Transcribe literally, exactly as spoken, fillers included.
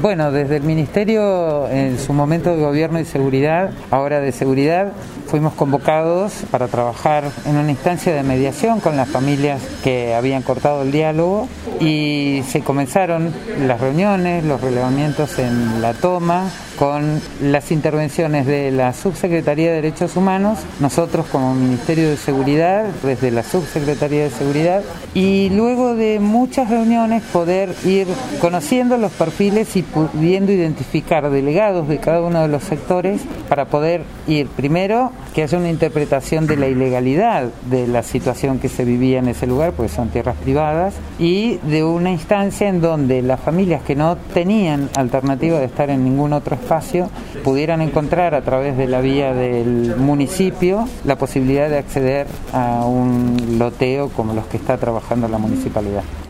Bueno, desde el Ministerio, en su momento de Gobierno y Seguridad, ahora de Seguridad, fuimos convocados para trabajar en una instancia de mediación con las familias que habían cortado el diálogo y se comenzaron las reuniones, los relevamientos en la toma, con las intervenciones de la Subsecretaría de Derechos Humanos, nosotros como Ministerio de Seguridad, desde la Subsecretaría de Seguridad, y luego de muchas reuniones poder ir conociendo los perfiles y pudiendo identificar delegados de cada uno de los sectores para poder ir, primero, que haya una interpretación de la ilegalidad de la situación que se vivía en ese lugar, porque son tierras privadas, y de una instancia en donde las familias que no tenían alternativa de estar en ningún otro espacio pudieran encontrar a través de la vía del municipio la posibilidad de acceder a un loteo como los que está trabajando la municipalidad.